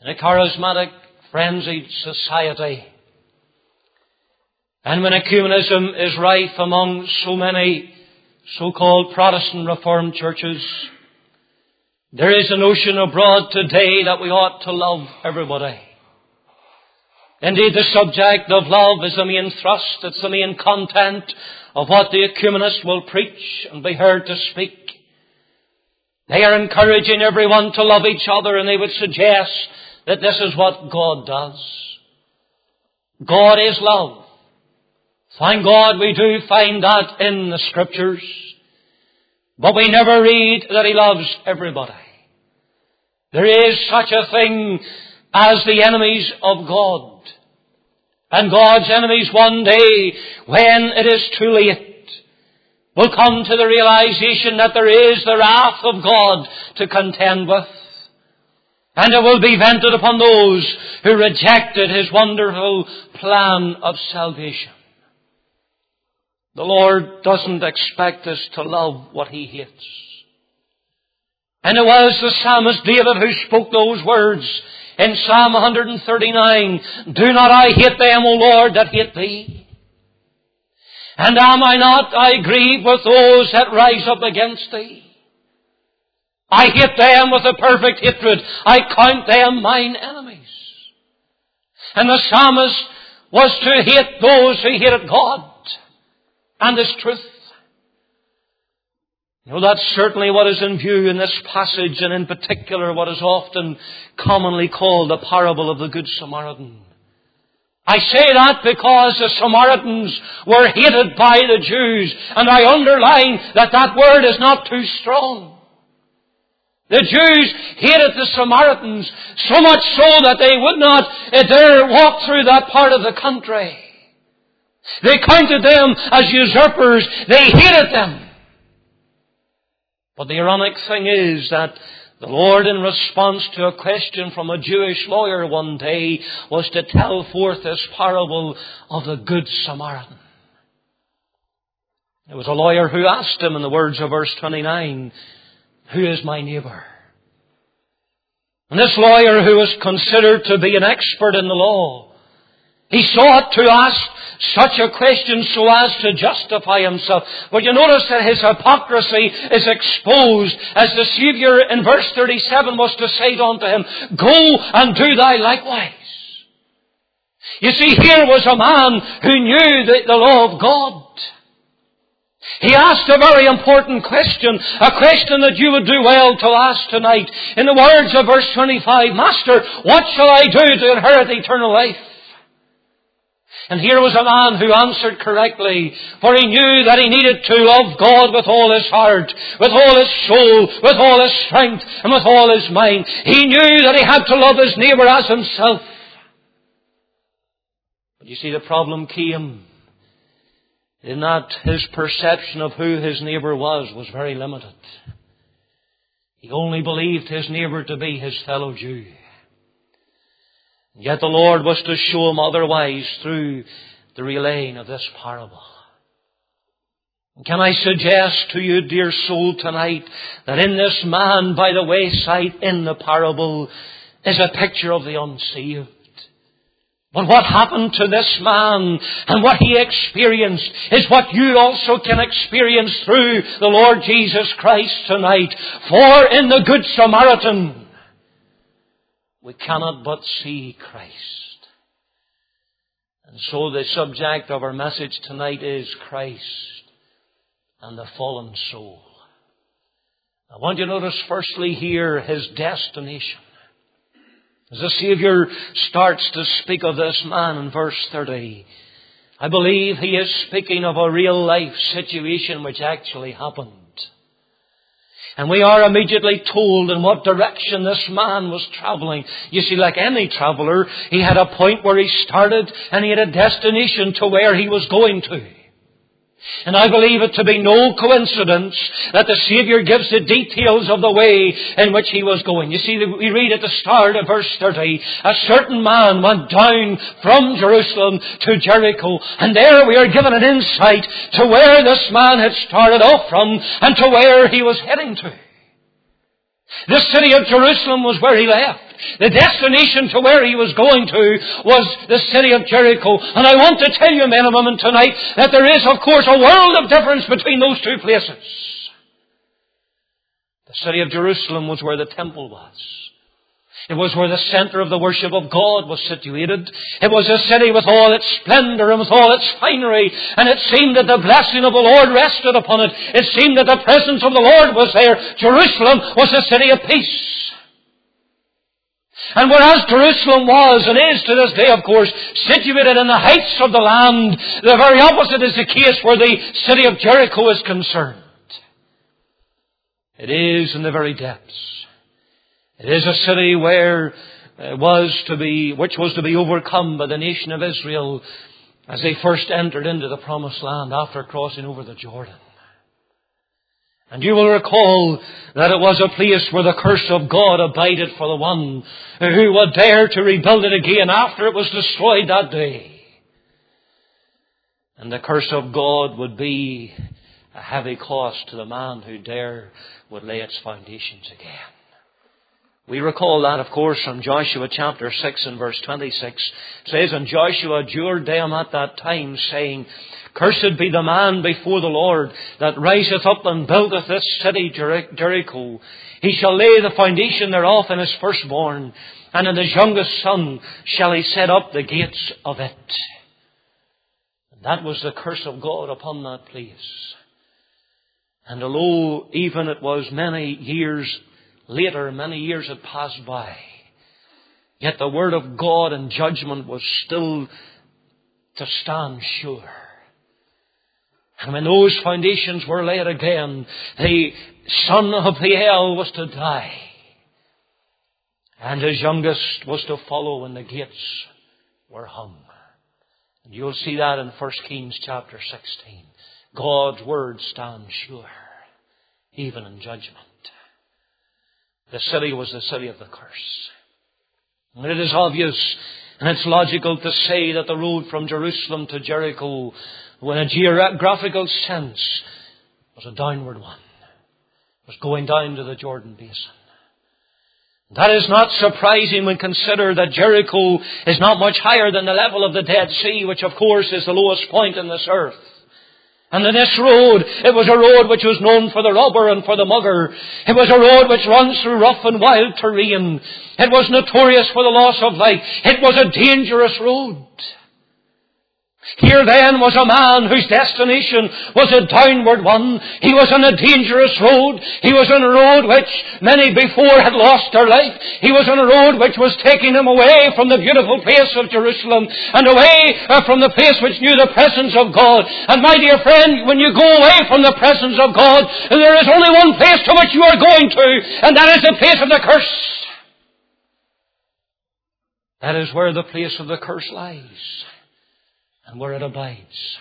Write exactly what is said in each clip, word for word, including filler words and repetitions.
in a charismatic, frenzied society. And when ecumenism is rife among so many so-called Protestant Reformed churches, there is a notion abroad today that we ought to love everybody. Indeed, the subject of love is the main thrust, it's the main content of what the ecumenist will preach and be heard to speak. They are encouraging everyone to love each other, and they would suggest that this is what God does. God is love. Thank God we do find that in the Scriptures. But we never read that He loves everybody. There is such a thing as the enemies of God. And God's enemies one day, when it is too late, will come to the realization that there is the wrath of God to contend with. And it will be vented upon those who rejected His wonderful plan of salvation. The Lord doesn't expect us to love what He hates. And it was the psalmist David who spoke those words in Psalm one thirty-nine, "Do not I hate them, O Lord, that hate Thee? And am I not, I grieve with those that rise up against Thee? I hate them with a perfect hatred. I count them mine enemies." And the psalmist was to hate those who hated God and His truth. You know, that's certainly what is in view in this passage, and in particular what is often commonly called the parable of the Good Samaritan. I say that because the Samaritans were hated by the Jews, and I underline that that word is not too strong. The Jews hated the Samaritans so much so that they would not dare walk through that part of the country. They counted them as usurpers. They hated them. But the ironic thing is that the Lord, in response to a question from a Jewish lawyer one day, was to tell forth this parable of the Good Samaritan. It was a lawyer who asked him, in the words of verse twenty-nine, "Who is my neighbour?" And this lawyer, who was considered to be an expert in the law, he sought to ask such a question so as to justify himself. But you notice that his hypocrisy is exposed as the Saviour in verse thirty-seven was to say unto him, "Go and do thou likewise." You see, here was a man who knew the, the law of God. He asked a very important question, a question that you would do well to ask tonight. In the words of verse twenty-five, "Master, what shall I do to inherit eternal life?" And here was a man who answered correctly, for he knew that he needed to love God with all his heart, with all his soul, with all his strength, and with all his mind. He knew that he had to love his neighbour as himself. But you see, the problem came in that his perception of who his neighbour was was very limited. He only believed his neighbour to be his fellow Jew. Yet the Lord was to show him otherwise through the relaying of this parable. Can I suggest to you, dear soul, tonight, that in this man by the wayside in the parable is a picture of the unsaved. But what happened to this man and what he experienced is what you also can experience through the Lord Jesus Christ tonight. For in the Good Samaritan, we cannot but see Christ. And so the subject of our message tonight is Christ and the fallen soul. I want you to notice firstly here his destination. As the Saviour starts to speak of this man in verse thirty, I believe he is speaking of a real life situation which actually happened. And we are immediately told in what direction this man was travelling. You see, like any traveller, he had a point where he started and he had a destination to where he was going to. And I believe it to be no coincidence that the Saviour gives the details of the way in which he was going. You see, we read at the start of verse thirty, a certain man went down from Jerusalem to Jericho. And there we are given an insight to where this man had started off from and to where he was heading to. The city of Jerusalem was where he left. The destination to where he was going to was the city of Jericho. And I want to tell you, men and women, tonight that there is, of course, a world of difference between those two places. The city of Jerusalem was where the temple was. It was where the center of the worship of God was situated. It was a city with all its splendor and with all its finery. And it seemed that the blessing of the Lord rested upon it. It seemed that the presence of the Lord was there. Jerusalem was a city of peace. And whereas Jerusalem was and is to this day, of course, situated in the heights of the land, the very opposite is the case where the city of Jericho is concerned. It is in the very depths. It is a city where it was to be, which was to be overcome by the nation of Israel as they first entered into the promised land after crossing over the Jordan. And you will recall that it was a place where the curse of God abided for the one who would dare to rebuild it again after it was destroyed that day. And the curse of God would be a heavy cost to the man who dare would lay its foundations again. We recall that, of course, from Joshua chapter six and verse twenty-six. It says, "And Joshua adjured them at that time, saying, Cursed be the man before the Lord that riseth up and buildeth this city Jericho. He shall lay the foundation thereof in his firstborn, and in his youngest son shall he set up the gates of it." And that was the curse of God upon that place. And although even it was many years later, many years had passed by, yet the word of God in judgment was still to stand sure. And when those foundations were laid again, the son of Belial was to die, and his youngest was to follow when the gates were hung. And you'll see that in First Kings chapter sixteen. God's word stands sure, even in judgment. The city was the city of the curse. And it is obvious and it's logical to say that the road from Jerusalem to Jericho, in a geographical sense, was a downward one. It was going down to the Jordan Basin. That is not surprising when considered that Jericho is not much higher than the level of the Dead Sea, which of course is the lowest point in this earth. And in this road, it was a road which was known for the robber and for the mugger. It was a road which runs through rough and wild terrain. It was notorious for the loss of life. It was a dangerous road. Here then was a man whose destination was a downward one. He was on a dangerous road. He was on a road which many before had lost their life. He was on a road which was taking him away from the beautiful place of Jerusalem and away from the place which knew the presence of God. And my dear friend, when you go away from the presence of God, there is only one place to which you are going to, and that is the place of the curse. That is where the place of the curse lies, and where it abides.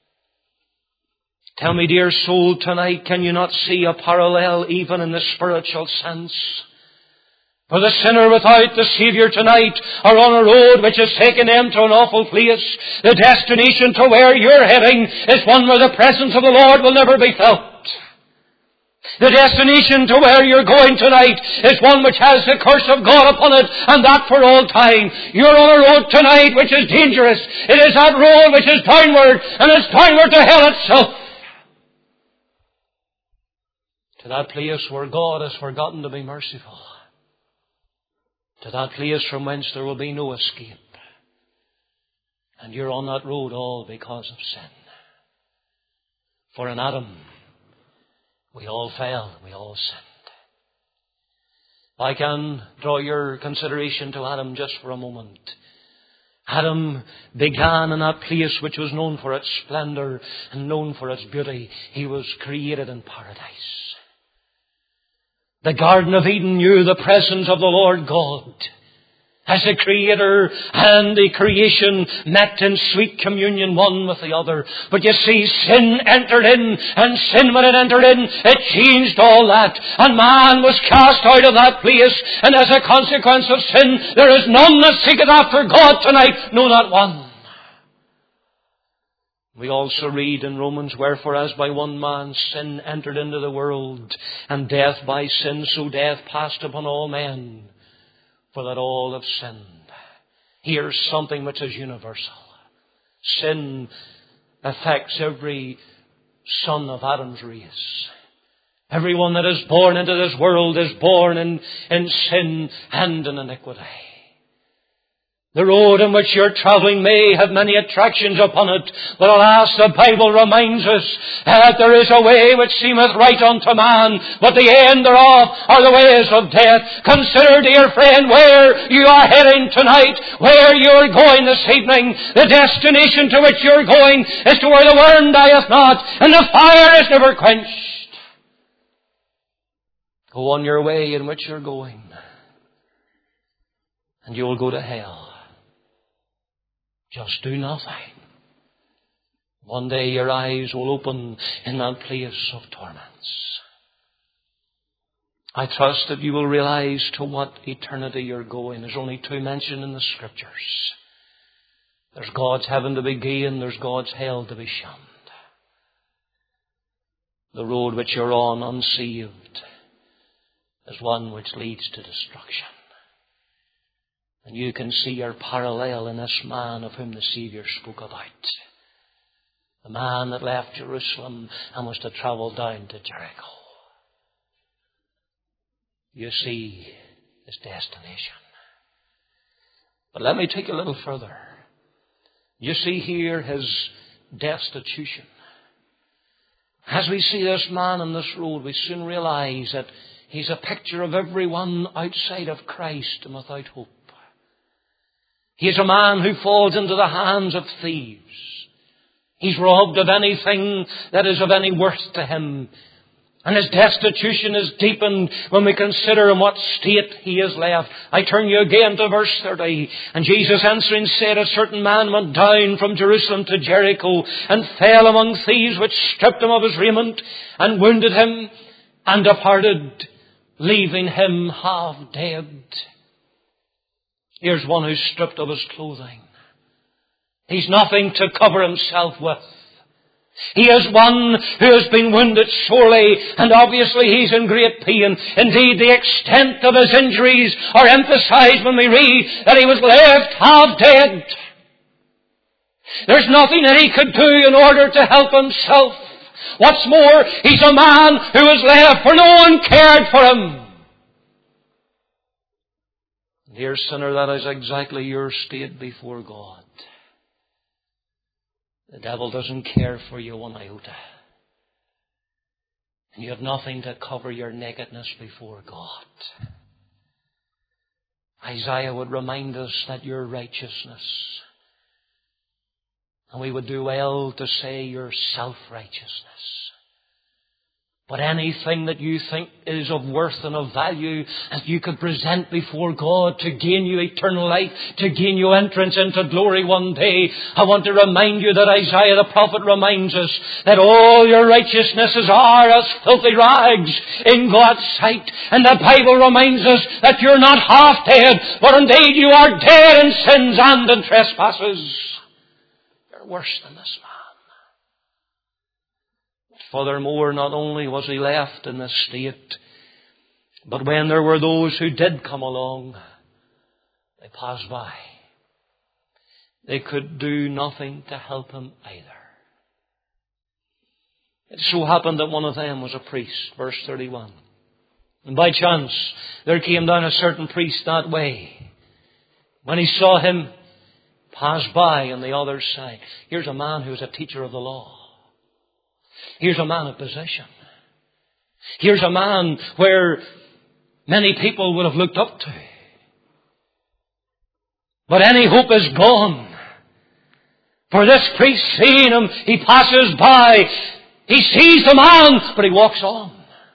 Tell me, dear soul, tonight, can you not see a parallel even in the spiritual sense? For the sinner without the Saviour tonight are on a road which has taken them to an awful place. The destination to where you're heading is one where the presence of the Lord will never be felt. The destination to where you're going tonight is one which has the curse of God upon it, and that for all time. You're on a road tonight which is dangerous. It is that road which is downward, and it's downward to hell itself. To that place where God has forgotten to be merciful. To that place from whence there will be no escape. And you're on that road all because of sin. For in Adam, we all fell, we all sinned. I can draw your consideration to Adam just for a moment. Adam began in that place which was known for its splendor and known for its beauty. He was created in paradise. The Garden of Eden knew the presence of the Lord God as the Creator and the creation met in sweet communion one with the other. But you see, sin entered in, and sin when it entered in, it changed all that. And man was cast out of that place, and as a consequence of sin, there is none that seeketh after God tonight, no, not one. We also read in Romans, wherefore as by one man sin entered into the world, and death by sin, so death passed upon all men, for that all have sinned. Here's something which is universal. Sin affects every son of Adam's race. Everyone that is born into this world is born in, in sin and in iniquity. The road in which you're travelling may have many attractions upon it, but alas, the Bible reminds us that there is a way which seemeth right unto man, but the end thereof are the ways of death. Consider, dear friend, where you are heading tonight, where you are going this evening. The destination to which you're going is to where the worm dieth not, and the fire is never quenched. Go on your way in which you're going, and you'll go to hell. Just do nothing. One day your eyes will open in that place of torments. I trust that you will realize to what eternity you're going. There's only two mentioned in the Scriptures. There's God's heaven to be gained, there's God's hell to be shunned. The road which you're on unsaved is one which leads to destruction. And you can see your parallel in this man of whom the Saviour spoke about. The man that left Jerusalem and was to travel down to Jericho. You see his destination. But let me take a little further. You see here his destitution. As we see this man on this road, we soon realize that he's a picture of everyone outside of Christ and without hope. He is a man who falls into the hands of thieves. He's robbed of anything that is of any worth to him. And his destitution is deepened when we consider in what state he is left. I turn you again to verse thirty. And Jesus answering said, a certain man went down from Jerusalem to Jericho and fell among thieves, which stripped him of his raiment and wounded him and departed, leaving him half dead. Here's one who's stripped of his clothing. He's nothing to cover himself with. He is one who has been wounded sorely, and obviously he's in great pain. Indeed, the extent of his injuries are emphasized when we read that he was left half dead. There's nothing that he could do in order to help himself. What's more, he's a man who was left for no one cared for him. Dear sinner, that is exactly your state before God. The devil doesn't care for you one iota. And you have nothing to cover your nakedness before God. Isaiah would remind us that your righteousness, and we would do well to say your self-righteousness, but anything that you think is of worth and of value that you could present before God to gain you eternal life, to gain you entrance into glory one day, I want to remind you that Isaiah the prophet reminds us that all your righteousnesses are as filthy rags in God's sight. And the Bible reminds us that you're not half dead, but indeed you are dead in sins and in trespasses. You're worse than this man. Furthermore, not only was he left in this state, but when there were those who did come along, they passed by. They could do nothing to help him either. It so happened that one of them was a priest, verse thirty-one. And by chance, there came down a certain priest that way. When he saw him, passed by on the other side. Here's a man who was a teacher of the law. Here's a man of position. Here's a man where many people would have looked up to. But any hope is gone. For this priest, seeing him, he passes by. He sees the man, but he walks on.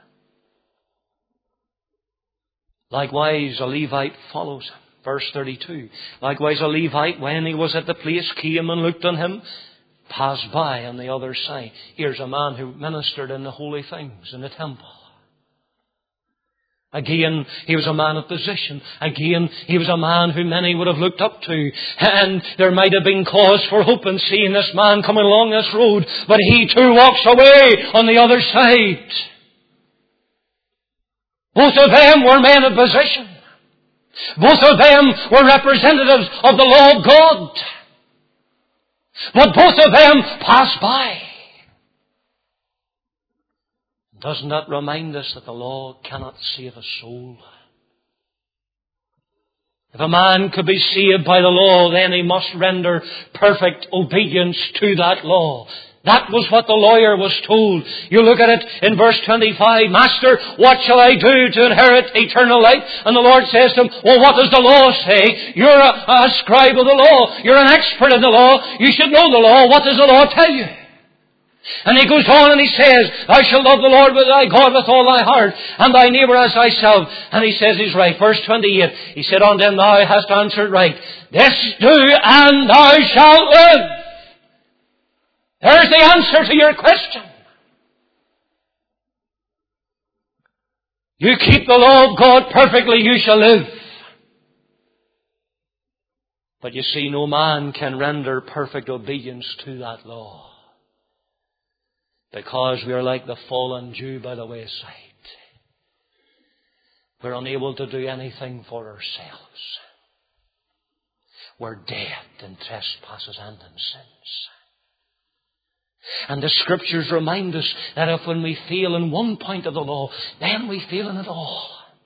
Likewise, a Levite follows him. Verse thirty-two. Likewise, a Levite, when he was at the place, came and looked on him, passed by on the other side. Here's a man who ministered in the holy things in the temple. Again, he was a man of position. Again, he was a man who many would have looked up to. And there might have been cause for hope in seeing this man coming along this road. But he too walks away on the other side. Both of them were men of position. Both of them were representatives of the law of God. But both of them passed by. Doesn't that remind us that the law cannot save a soul? If a man could be saved by the law, then he must render perfect obedience to that law. That was what the lawyer was told. You look at it in verse twenty-five. Master, what shall I do to inherit eternal life? And the Lord says to him, well, what does the law say? You're a, a scribe of the law. You're an expert in the law. You should know the law. What does the law tell you? And he goes on and he says, thou shalt love the Lord with thy God with all thy heart, and thy neighbour as thyself. And he says he's right. Verse twenty-eight, he said unto him, thou hast answered right. This do, and thou shalt live. There's the answer to your question. You keep the law of God perfectly, you shall live. But you see, no man can render perfect obedience to that law, because we are like the fallen Jew by the wayside. We're unable to do anything for ourselves. We're dead in trespasses and in sins. And the Scriptures remind us that if when we fail in one point of the law, then we fail in it all.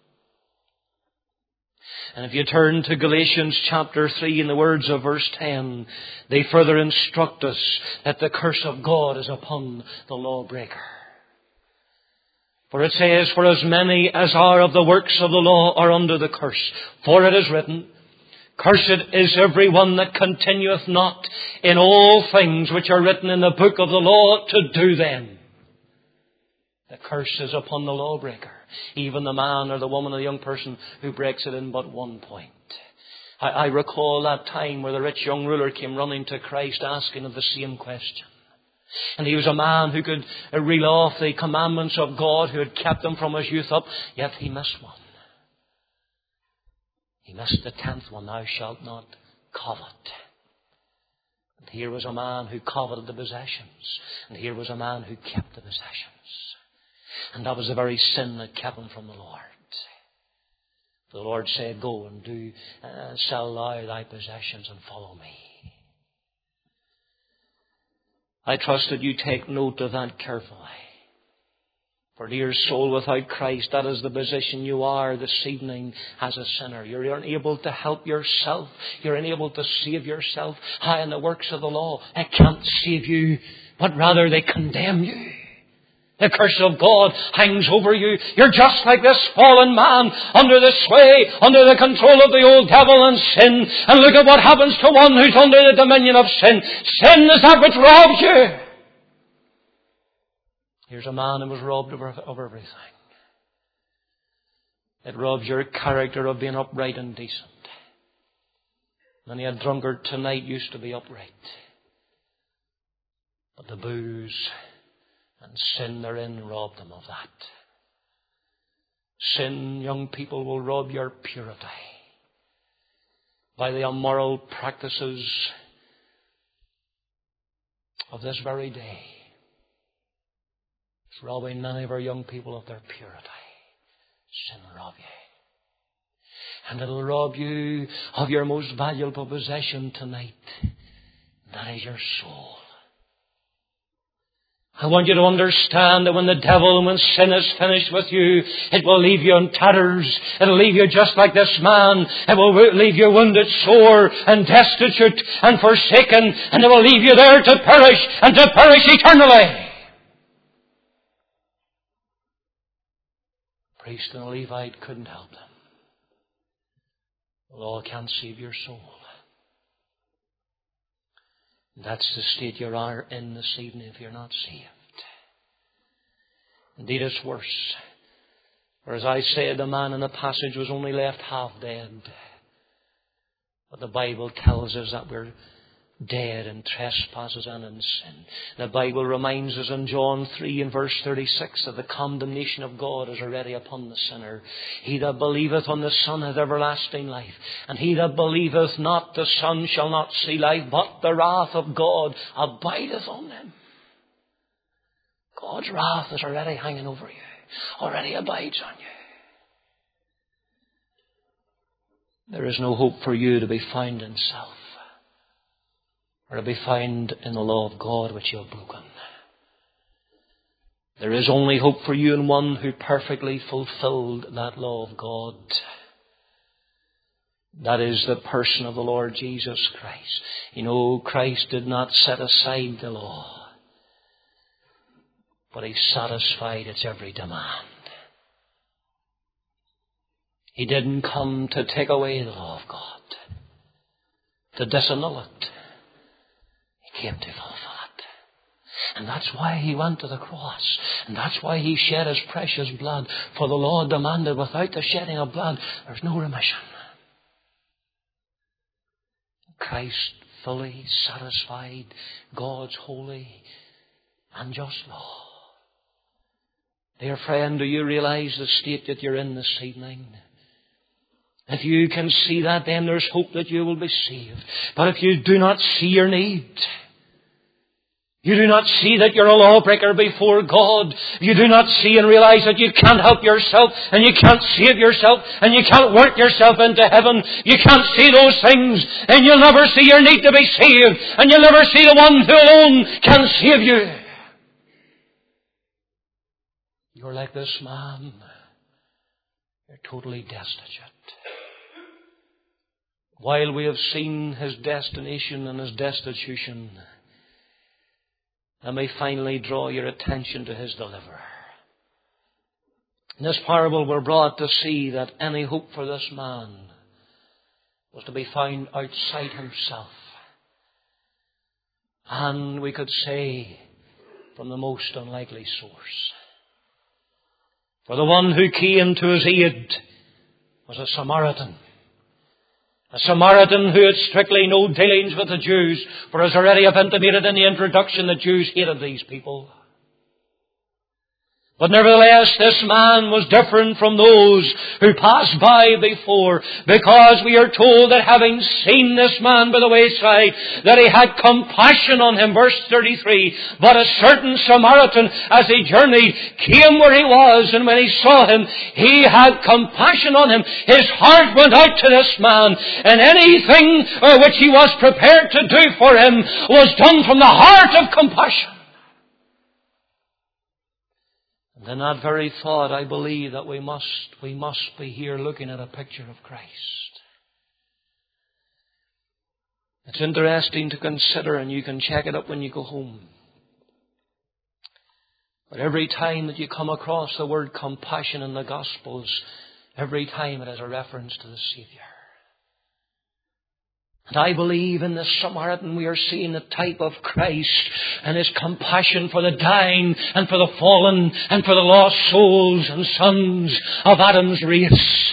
And if you turn to Galatians chapter three in the words of verse ten, they further instruct us that the curse of God is upon the lawbreaker. For it says, for as many as are of the works of the law are under the curse. For it is written, cursed is every one that continueth not in all things which are written in the book of the law to do them. The curse is upon the lawbreaker, even the man or the woman or the young person who breaks it in but one point. I, I recall that time where the rich young ruler came running to Christ asking of the same question. And he was a man who could reel off the commandments of God, who had kept them from his youth up, yet he missed one. He missed the tenth one, thou shalt not covet. And here was a man who coveted the possessions. And here was a man who kept the possessions. And that was the very sin that kept him from the Lord. The Lord said, go and do, uh, sell thou thy possessions and follow me. I trust that you take note of that carefully. For dear soul, without Christ, that is the position you are this evening as a sinner. You're unable to help yourself. You're unable to save yourself. How in the works of the law, it can't save you, but rather they condemn you. The curse of God hangs over you. You're just like this fallen man, under the sway, under the control of the old devil and sin. And look at what happens to one who's under the dominion of sin. Sin is that which robs you. Here's a man who was robbed of, of everything. It robs your character of being upright and decent. Many a drunkard tonight used to be upright. But the booze and sin therein robbed them of that. Sin, young people, will rob your purity by the immoral practices of this very day. It's robbing many of our young people of their purity. Sin will rob you. And it'll rob you of your most valuable possession tonight. That is your soul. I want you to understand that when the devil and when sin is finished with you, it will leave you in tatters. It will leave you just like this man. It will leave you wounded, sore, and destitute, and forsaken. And it will leave you there to perish, and to perish eternally. The priest and the Levite couldn't help them. The law can't save your soul. That's the state you are in this evening if you're not saved. Indeed, it's worse. For as I said, the man in the passage was only left half dead. But the Bible tells us that we're dead in trespasses and in sin. The Bible reminds us in John three and verse thirty-six that the condemnation of God is already upon the sinner. He that believeth on the Son hath everlasting life, and he that believeth not the Son shall not see life, but the wrath of God abideth on him. God's wrath is already hanging over you, already abides on you. There is no hope for you to be found in self, or to be found in the law of God which you have broken. There is only hope for you in one who perfectly fulfilled that law of God. That is the person of the Lord Jesus Christ. You know, Christ did not set aside the law, but he satisfied its every demand. He didn't come to take away the law of God, to disannul it. He came to fulfill it. And that's why he went to the cross. And that's why he shed his precious blood. For the law demanded without the shedding of blood, there's no remission. Christ fully satisfied God's holy and just law. Dear friend, do you realize the state that you're in this evening? If you can see that, then there's hope that you will be saved. But if you do not see your need, you do not see that you're a lawbreaker before God, you do not see and realize that you can't help yourself, and you can't save yourself, and you can't work yourself into heaven, you can't see those things, and you'll never see your need to be saved, and you'll never see the one who alone can save you. You're like this man. You're totally destitute. While we have seen his destination and his destitution, let me finally draw your attention to his deliverer. In this parable we're brought to see that any hope for this man was to be found outside himself. And we could say from the most unlikely source. For the one who came to his aid was a Samaritan. A Samaritan who had strictly no dealings with the Jews, for as already I've intimated in the introduction, the Jews hated these people. But nevertheless, this man was different from those who passed by before, because we are told that having seen this man by the wayside, that he had compassion on him. Verse thirty-three, but a certain Samaritan, as he journeyed, came where he was, and when he saw him, he had compassion on him. His heart went out to this man, and anything which he was prepared to do for him was done from the heart of compassion. And in that very thought, I believe that we must, we must be here looking at a picture of Christ. It's interesting to consider, and you can check it up when you go home. But every time that you come across the word compassion in the Gospels, every time it has a reference to the Savior. And I believe in this Samaritan we are seeing the type of Christ and his compassion for the dying and for the fallen and for the lost souls and sons of Adam's race.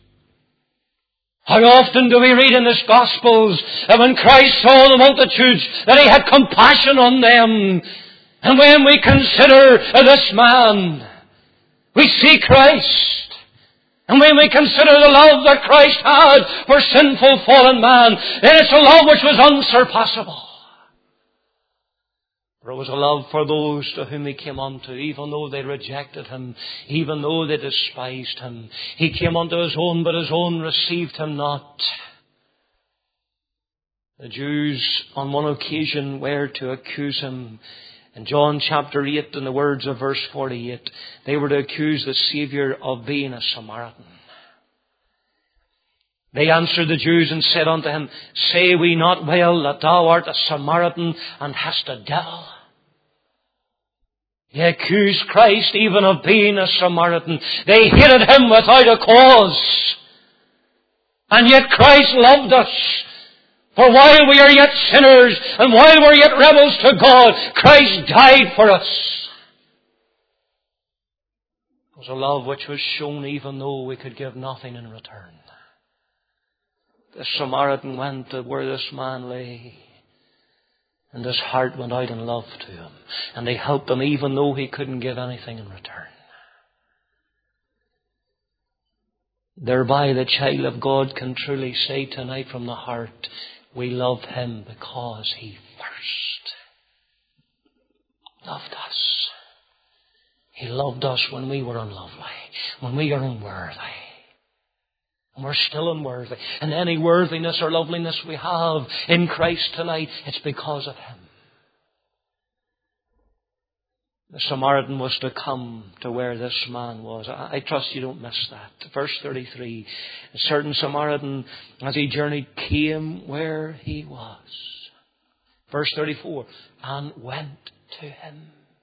How often do we read in the Gospels that when Christ saw the multitudes that he had compassion on them. And when we consider this man, we see Christ. And when we consider the love that Christ had for sinful fallen man, then it's a love which was unsurpassable. For it was a love for those to whom he came unto, even though they rejected him, even though they despised him. He came unto his own, but his own received him not. The Jews on one occasion were to accuse him. In John chapter eight, in the words of verse forty-eight, they were to accuse the Saviour of being a Samaritan. They answered the Jews and said unto him, say we not well that thou art a Samaritan and hast a devil? They accused Christ even of being a Samaritan. They hated him without a cause. And yet Christ loved us. For while we are yet sinners, and while we are yet rebels to God, Christ died for us. It was a love which was shown even though we could give nothing in return. The Samaritan went to where this man lay, And his heart went out in love to him. And he helped him even though he couldn't give anything in return. Thereby the child of God can truly say tonight from the heart, we love him because he first loved us. He loved us when we were unlovely, when we are unworthy. And we're still unworthy. And any worthiness or loveliness we have in Christ tonight, it's because of him. The Samaritan was to come to where this man was. I trust you don't miss that. Verse thirty-three. A certain Samaritan, as he journeyed, came where he was. Verse thirty-four. And went to him.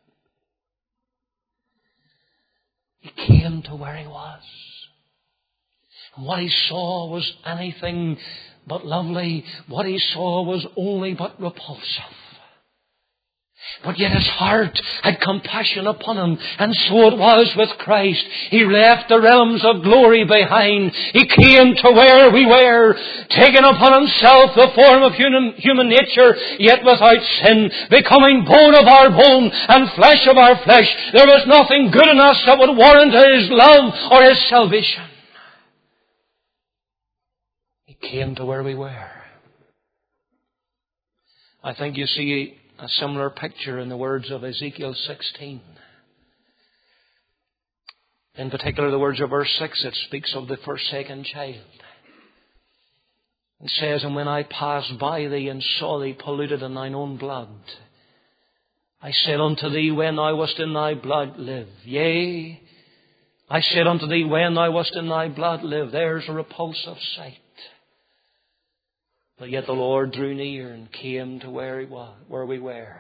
He came to where he was. And what he saw was anything but lovely. What he saw was only but repulsive. But yet his heart had compassion upon him. And so it was with Christ. He left the realms of glory behind. He came to where we were, taking upon himself the form of human, human nature, yet without sin, becoming bone of our bone and flesh of our flesh. There was nothing good in us that would warrant his love or his salvation. He came to where we were. I think you see a similar picture in the words of Ezekiel sixteen. In particular, the words of verse six, it speaks of the forsaken child. It says, and when I passed by thee and saw thee polluted in thine own blood, I said unto thee, when thou wast in thy blood, live. Yea, I said unto thee, when thou wast in thy blood, live. There's a repulsive sight. But yet the Lord drew near and came to where he was, where we were.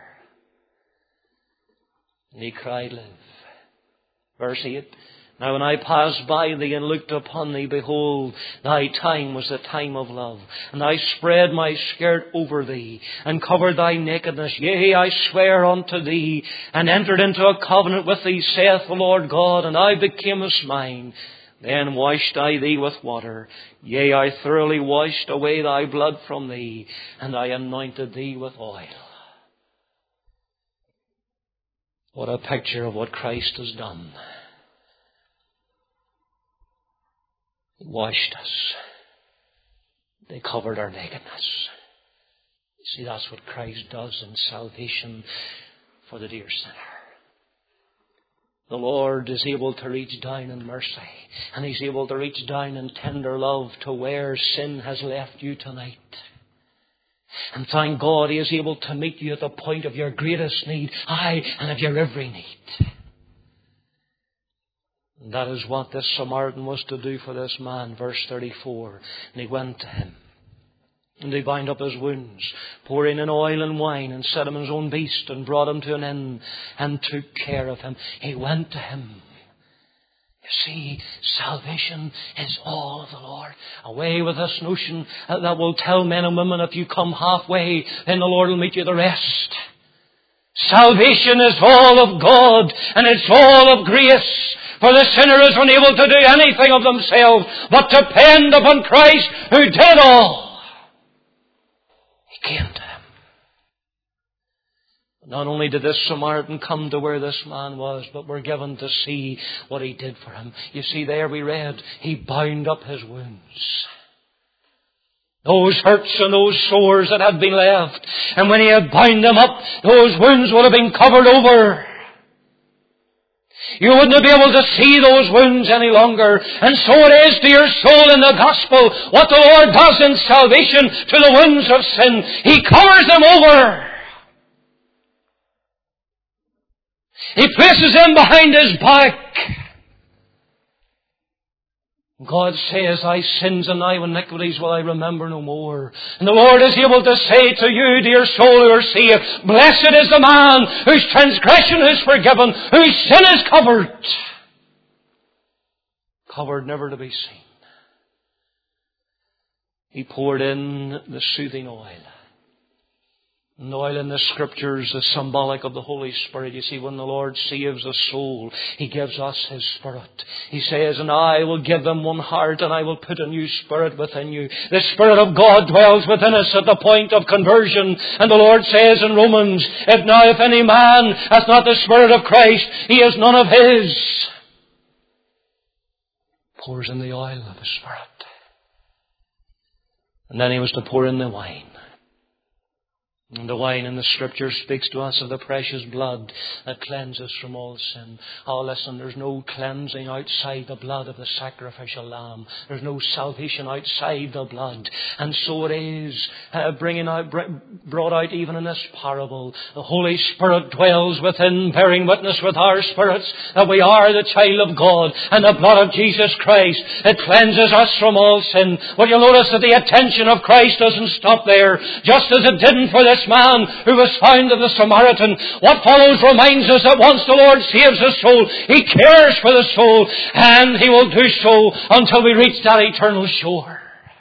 And he cried, live. Verse eight. Now when I passed by thee and looked upon thee, behold, thy time was the time of love. And I spread my skirt over thee, and covered thy nakedness. Yea, I swear unto thee, and entered into a covenant with thee, saith the Lord God, and I becamest mine. Then washed I thee with water. Yea, I thoroughly washed away thy blood from thee, and I anointed thee with oil. What a picture of what Christ has done. He washed us. They covered our nakedness. You see, that's what Christ does in salvation for the dear sinner. The Lord is able to reach down in mercy, and He's able to reach down in tender love to where sin has left you tonight. And thank God He is able to meet you at the point of your greatest need, aye, and of your every need. And that is what this Samaritan was to do for this man, verse thirty-four. And he went to him. And they bound up his wounds, pouring in oil and wine, and set him on his own beast, and brought him to an inn, and took care of him. He went to him. You see, salvation is all of the Lord. Away with this notion that will tell men and women, if you come halfway, then the Lord will meet you the rest. Salvation is all of God, and it's all of grace. For the sinner is unable to do anything of themselves, but depend upon Christ who did all. He came to him. Not only did this Samaritan come to where this man was, but we're given to see what he did for him. You see, there we read, he bound up his wounds. Those hurts and those sores that had been left. And when he had bound them up, those wounds would have been covered over. You wouldn't be able to see those wounds any longer. And so it is to your soul in the gospel. What the Lord does in salvation to the wounds of sin, He covers them over. He places them behind His back. God says, thy sins and thy iniquities will I remember no more. And the Lord is able to say to you, dear soul who are saved, blessed is the man whose transgression is forgiven, whose sin is covered. Covered, never to be seen. He poured in the soothing oil. And the oil in the Scriptures is symbolic of the Holy Spirit. You see, when the Lord saves a soul, He gives us His Spirit. He says, and I will give them one heart, and I will put a new spirit within you. The Spirit of God dwells within us at the point of conversion. And the Lord says in Romans, if now if any man hath not the Spirit of Christ, he is none of His. Pours in the oil of the Spirit. And then He was to pour in the wine. And the wine in the Scripture speaks to us of the precious blood that cleanses from all sin. Oh, listen, there's no cleansing outside the blood of the sacrificial lamb. There's no salvation outside the blood. And so it is uh, bringing out, brought out even in this parable. The Holy Spirit dwells within, bearing witness with our spirits that we are the child of God. And the blood of Jesus Christ, it cleanses us from all sin. But you'll notice that the attention of Christ doesn't stop there, just as it didn't for this man who was found of the Samaritan. What follows reminds us that once the Lord saves a soul, He cares for the soul, and He will do so until we reach that eternal shore.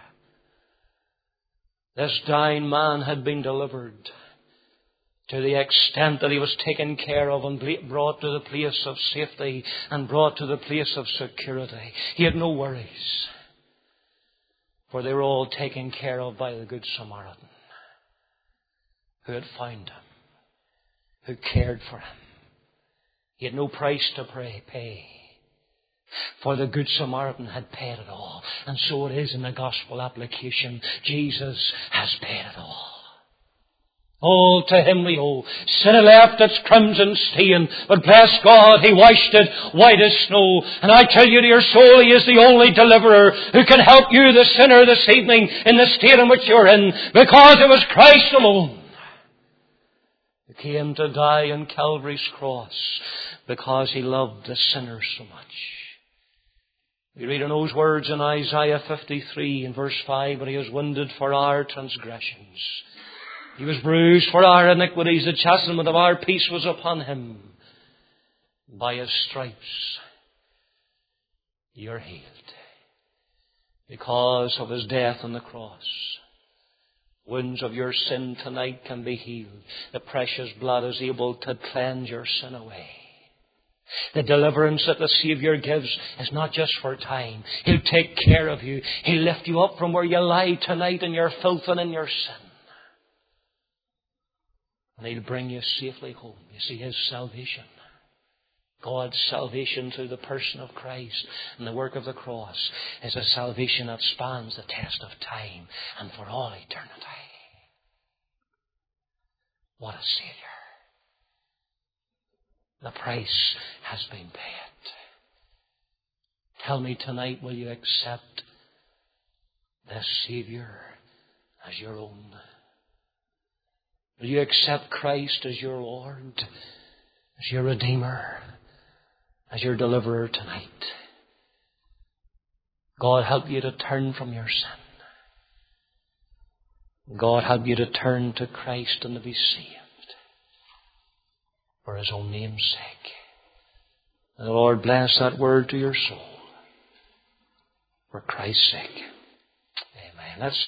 This dying man had been delivered to the extent that he was taken care of and brought to the place of safety and brought to the place of security. He had no worries, for they were all taken care of by the Good Samaritan, who had found him, who cared for him. He had no price to pay, for the Good Samaritan had paid it all. And so it is in the gospel application. Jesus has paid it all. All to Him we owe. Sin had left its crimson stain, but bless God, He washed it white as snow. And I tell you, dear soul, He is the only deliverer who can help you, the sinner, this evening in the state in which you're in, because it was Christ alone who came to die on Calvary's cross because He loved the sinner so much. We read in those words in Isaiah fifty-three in verse five, but He was wounded for our transgressions. He was bruised for our iniquities. The chastisement of our peace was upon Him. By His stripes you're healed. Because of His death on the cross, wounds of your sin tonight can be healed. The precious blood is able to cleanse your sin away. The deliverance that the Saviour gives is not just for time. He'll take care of you. He'll lift you up from where you lie tonight in your filth and in your sin. And He'll bring you safely home. You see, His salvation, God's salvation through the person of Christ and the work of the cross, is a salvation that spans the test of time and for all eternity. What a Saviour. The price has been paid. Tell me tonight, will you accept this Saviour as your own? Will you accept Christ as your Lord, as your Redeemer, as your Deliverer tonight? God help you to turn from your sin. God help you to turn to Christ and to be saved for His own name's sake. And the Lord bless that word to your soul for Christ's sake. Amen. Let's